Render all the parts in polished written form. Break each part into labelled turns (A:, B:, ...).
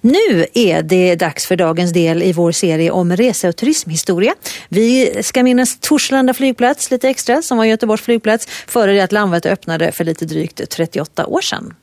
A: Nu är det dags för dagens del i vår serie om rese- och turismhistoria. Vi ska minnas Torslanda flygplats lite extra, som var Göteborgs flygplats, före det att Landvetter öppnade för lite drygt 38 år sedan.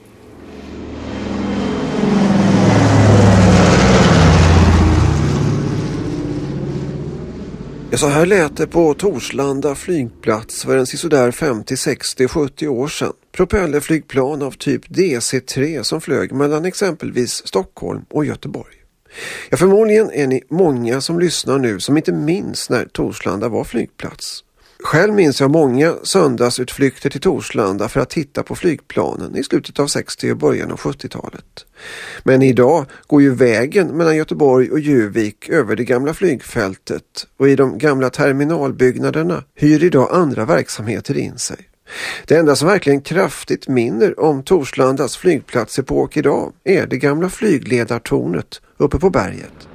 B: Så här lät det på Torslanda flygplats för en sådär 50, 60, 70 år sedan. Propellerflygplan av typ DC-3 som flög mellan exempelvis Stockholm och Göteborg. Ja, förmodligen är ni många som lyssnar nu som inte minns när Torslanda var flygplats. Själv minns jag många söndagsutflykter till Torslanda för att titta på flygplanen i slutet av 60- och början av 70-talet. Men idag går ju vägen mellan Göteborg och Juvik över det gamla flygfältet, och i de gamla terminalbyggnaderna hyr idag andra verksamheter in sig. Det enda som verkligen kraftigt minner om Torslandas flygplatsepok idag är det gamla flygledartornet uppe på berget.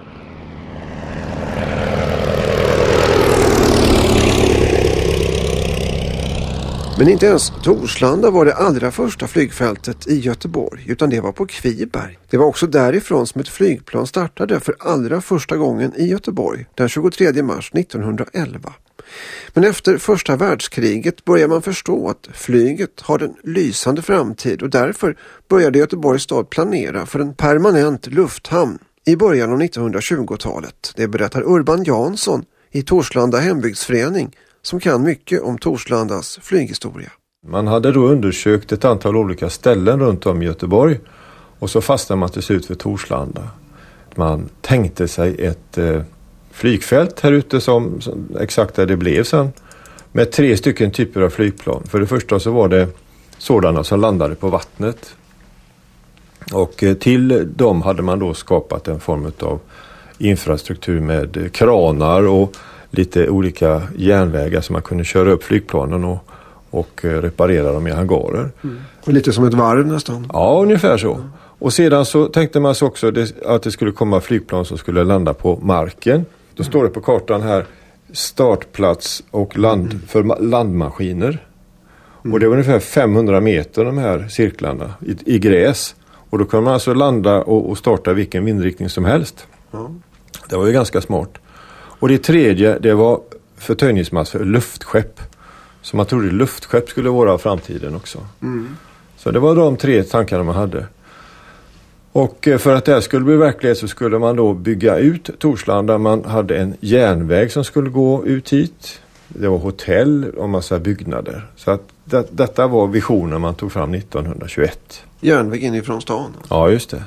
B: Men inte ens Torslanda var det allra första flygfältet i Göteborg, utan det var på Kviberg. Det var också därifrån som ett flygplan startade för allra första gången i Göteborg den 23 mars 1911. Men efter första världskriget började man förstå att flyget har en lysande framtid, och därför började Göteborgs stad planera för en permanent lufthamn i början av 1920-talet. Det berättar Urban Jansson i Torslanda hembygdsförening, som kan mycket om Torslandas flyghistoria.
C: Man hade då undersökt ett antal olika ställen runt om i Göteborg, och så fastnade man till slut för Torslanda. Man tänkte sig ett flygfält här ute som exakt där det blev sen, med 3 stycken typer av flygplan. För det första så var det sådana som landade på vattnet, och till dem hade man då skapat en form av infrastruktur med kranar och lite olika järnvägar som man kunde köra upp flygplanen och reparera dem i hangarer.
B: Lite som ett varv nästan.
C: Ja, ungefär så. Och sedan så tänkte man sig också att det skulle komma flygplan som skulle landa på marken. Då står det på kartan här startplats och för landmaskiner. Och det var ungefär 500 meter de här cirklarna i gräs. Och då kunde man alltså landa och starta vilken vindriktning som helst. Det var ju ganska smart. Och det tredje, det var förtöjningsmassa för luftskepp. Så man trodde luftskepp skulle vara framtiden också. Så det var de 3 tankarna man hade. Och för att det här skulle bli verklighet så skulle man då bygga ut Torslanda. Man hade en järnväg som skulle gå ut hit. Det var hotell och massa byggnader. Så att detta var visionen man tog fram 1921.
B: Järnväg inifrån stan?
C: Ja, just det.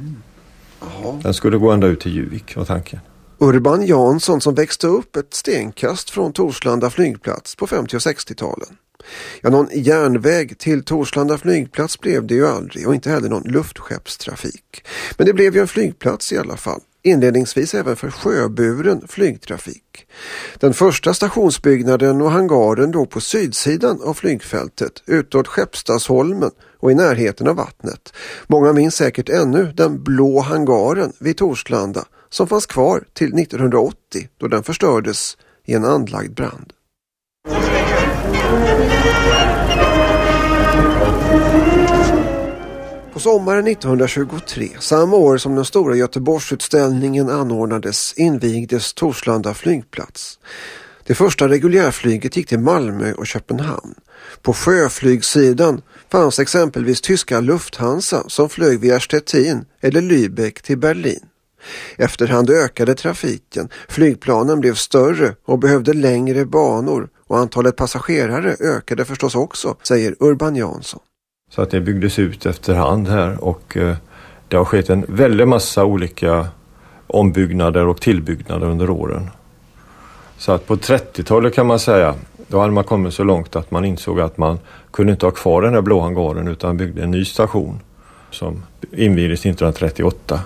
C: Den skulle gå ända ut till Juvik, var tanken.
B: Urban Jansson, som växte upp ett stenkast från Torslanda flygplats på 50- och 60-talen. Ja, någon järnväg till Torslanda flygplats blev det ju aldrig, och inte heller någon luftskeppstrafik. Men det blev ju en flygplats i alla fall. Inledningsvis även för sjöburen flygtrafik. Den första stationsbyggnaden och hangaren låg på sydsidan av flygfältet, utåt Skeppstadsholmen och i närheten av vattnet. Många minns säkert ännu den blå hangaren vid Torslanda, som fanns kvar till 1980 då den förstördes i en anlagd brand. På sommaren 1923, samma år som den stora Göteborgsutställningen anordnades, invigdes Torslanda flygplats. Det första reguljärflyget gick till Malmö och Köpenhamn. På sjöflygsidan fanns exempelvis tyska Lufthansa som flög via Stettin eller Lübeck till Berlin. Efterhand ökade trafiken, flygplanen blev större och behövde längre banor, och antalet passagerare ökade förstås också, säger Urban Jansson.
C: Så att det byggdes ut efterhand här, och det har skett en väldigt massa olika ombyggnader och tillbyggnader under åren. Så att på 30-talet kan man säga, då hade man kommit så långt att man insåg att man kunde inte ha kvar den här blå hangaren, utan byggde en ny station som invigdes 1938.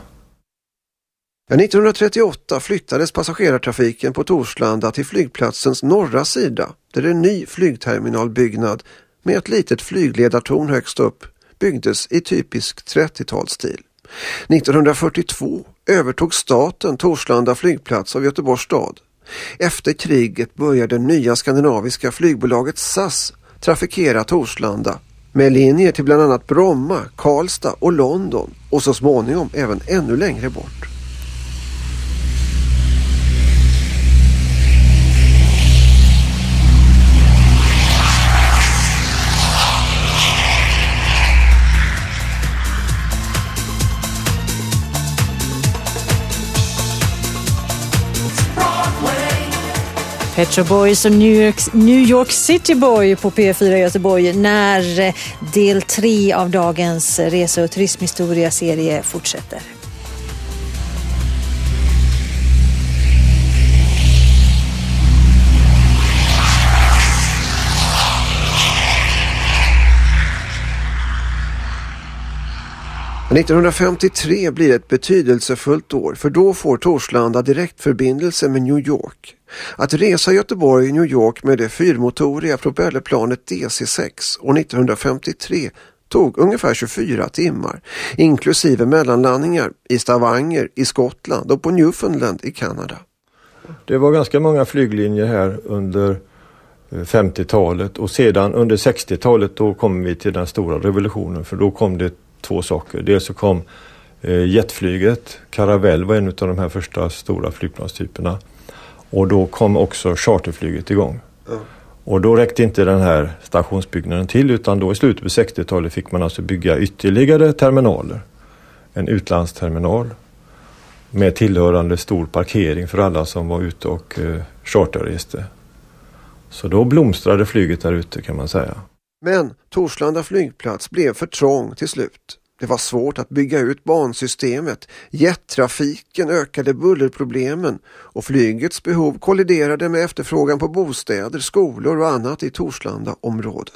B: 1938 flyttades passagerartrafiken på Torslanda till flygplatsens norra sida, där en ny flygterminalbyggnad med ett litet flygledartorn högst upp byggdes i typisk 30-talsstil. 1942 övertog staten Torslanda flygplats av Göteborgs stad. Efter kriget började nya skandinaviska flygbolaget SAS trafikera Torslanda med linjer till bland annat Bromma, Karlstad och London och så småningom även ännu längre bort.
A: Pet Shop Boys och New York City Boy på P4 Göteborg när del 3 av dagens rese- och turismhistoria-serie fortsätter.
B: Men 1953 blir ett betydelsefullt år, för då får Torslanda direktförbindelse med New York. Att resa Göteborg-New York med det fyrmotoriga propellerplanet DC-6 år 1953 tog ungefär 24 timmar, inklusive mellanlandningar i Stavanger i Skottland och på Newfoundland i Kanada.
C: Det var ganska många flyglinjer här under 50-talet och sedan under 60-talet då kom vi till den stora revolutionen, för då kom det två saker. Dels så kom jetflyget, Caravelle var en av de här första stora flygplanstyperna, och då kom också charterflyget igång. Och då räckte inte den här stationsbyggnaden till, utan då i slutet på 60-talet fick man alltså bygga ytterligare terminaler. En utlandsterminal med tillhörande stor parkering för alla som var ute och charterreste. Så då blomstrade flyget där ute, kan man säga.
B: Men Torslanda flygplats blev för trång till slut. Det var svårt att bygga ut bansystemet, jettrafiken ökade bullerproblemen och flygets behov kolliderade med efterfrågan på bostäder, skolor och annat i Torslanda-området.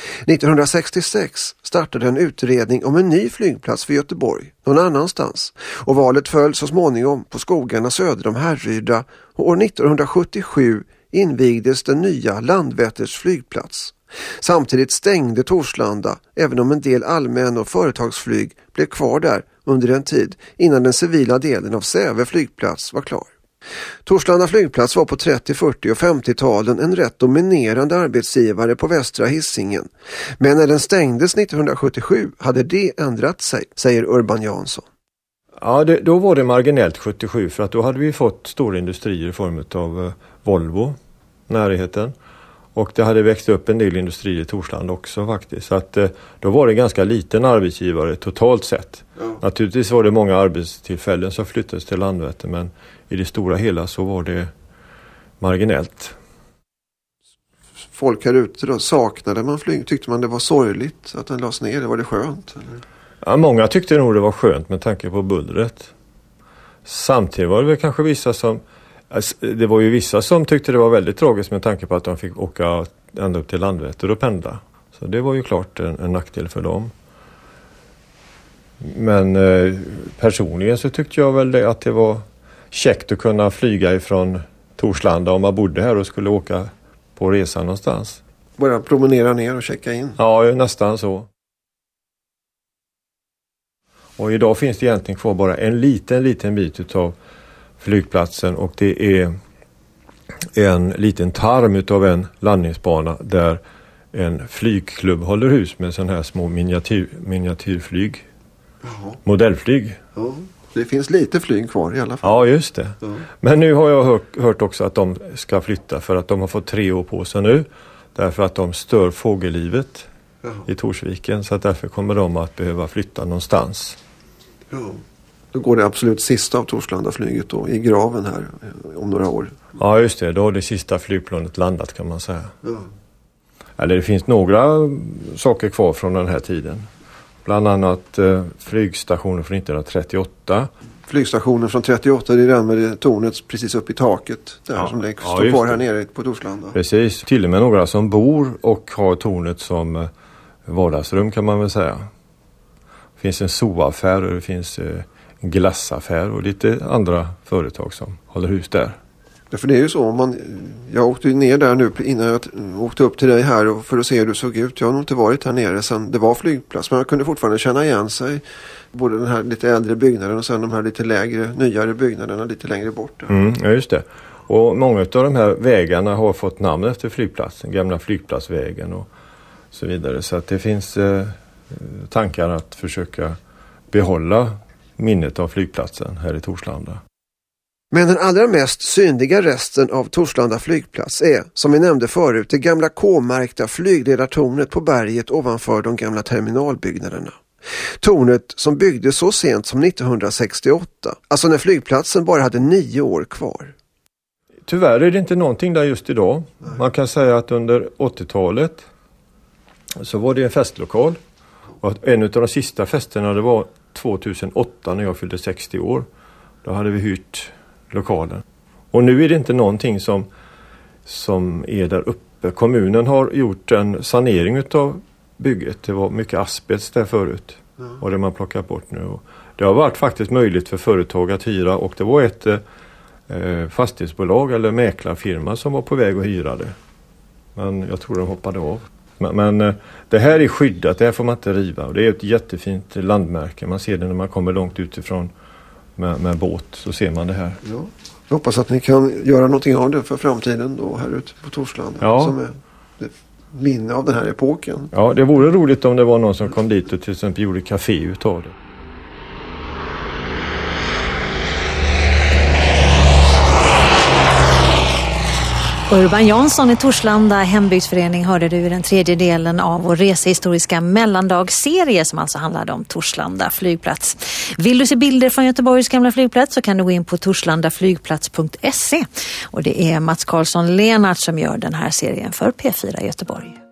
B: 1966 startade en utredning om en ny flygplats för Göteborg, någon annanstans, och valet föll så småningom på skogarna söder om Härryda, och år 1977 invigdes den nya Landvetters flygplats. Samtidigt stängde Torslanda, även om en del allmän- och företagsflyg blev kvar där under en tid innan den civila delen av Säve flygplats var klar. Torslanda flygplats var på 30-, 40- och 50-talen en rätt dominerande arbetsgivare på västra Hisingen. Men när den stängdes 1977 hade det ändrat sig, säger Urban Jansson.
C: Ja, då var det marginellt 77, för att då hade vi fått stora industrier i form av Volvo, närheten. Och det hade växt upp en del industrier i Torslanda också faktiskt. Så att då var det en ganska liten arbetsgivare totalt sett. Ja. Naturligtvis var det många arbetstillfällen som flyttades till Landvetter, men i det stora hela så var det marginellt.
B: Folk här ute då, saknade man flyg? Tyckte man det var sorgligt att den lades ner? Var det skönt? Eller?
C: Ja, många tyckte nog det var skönt med tanke på bullret. Samtidigt var det väl kanske vissa som... Det var ju vissa som tyckte det var väldigt tragiskt med tanke på att de fick åka ända upp till Landvetter och pendla. Så det var ju klart en nackdel för dem. Men personligen så tyckte jag väl att det var käckt att kunna flyga ifrån Torslanda om man bodde här och skulle åka på resan någonstans.
B: Bara promenera ner och checka in?
C: Ja, nästan så. Och idag finns det egentligen kvar bara en liten bit utav flygplatsen, och det är en liten tarm utav en landningsbana där en flygklubb håller hus med sån här små miniatyrflyg. Jaha. Modellflyg.
B: Ja, det finns lite flyg kvar i alla fall.
C: Ja, just det.
B: Ja.
C: Men nu har jag hört också att de ska flytta, för att de har fått 3 år på sig nu, därför att de stör fågellivet i Torsviken, så att därför kommer de att behöva flytta någonstans.
B: Ja. Då går det absolut sista av Torslandaflyget då, i graven här om några år.
C: Ja, just det. Då har det sista flygplanet landat, kan man säga.
B: Ja.
C: Eller det finns några saker kvar från den här tiden. Bland annat flygstationen från 1938.
B: Flygstationen från 38, det är den med det tornet precis upp i taket där som står kvar här nere på Torslanda.
C: Precis. Till och med några som bor och har tornet som vardagsrum, kan man väl säga. Det finns en zooaffär och det finns en glassaffär och lite andra företag som håller hus där.
B: Ja, för det är ju så, jag åkte ner där nu innan jag åkte upp till dig här för att se hur du såg ut. Jag har nog inte varit här nere sedan det var flygplats, men jag kunde fortfarande känna igen sig. Både den här lite äldre byggnaden och sen de här lite lägre, nyare byggnaderna lite längre bort.
C: Ja, just det. Och många av de här vägarna har fått namn efter flygplatsen, gamla flygplatsvägen. Och så vidare. Så att det finns tankar att försöka behålla minnet av flygplatsen här i Torslanda.
B: Men den allra mest synliga resten av Torslanda flygplats är, som vi nämnde förut, det gamla K-märkta flygledartornet på berget ovanför de gamla terminalbyggnaderna. Tornet som byggdes så sent som 1968, alltså när flygplatsen bara hade 9 år kvar.
C: Tyvärr är det inte någonting där just idag. Man kan säga att under 80-talet så var det en festlokal. Och en av de sista festerna det var 2008 när jag fyllde 60 år. Då hade vi hyrt lokalen. Och nu är det inte någonting som är där uppe. Kommunen har gjort en sanering av bygget. Det var mycket asbest där förut. Och det man plockat bort nu. Och det har varit faktiskt möjligt för företag att hyra. Och det var ett fastighetsbolag eller mäklarfirma som var på väg att hyra det. Men jag tror de hoppade av. Men det här är skyddat. Det här får man inte riva. Och det är ett jättefint landmärke. Man ser det när man kommer långt utifrån med båt. Så ser man det här.
B: Ja. Jag hoppas att ni kan göra någonting av det för framtiden då här ute på Torslanda.
C: Ja.
B: Som är det minne av den här epoken.
C: Ja, det vore roligt om det var någon som kom dit och till exempel gjorde café utav det.
A: Urban Jansson i Torslanda hembygdsförening hörde du i den 3:e delen av vår resehistoriska mellandagsserie som alltså handlade om Torslanda flygplats. Vill du se bilder från Göteborgs gamla flygplats så kan du gå in på torslandaflygplats.se och det är Mats Karlsson Lenart som gör den här serien för P4 Göteborg.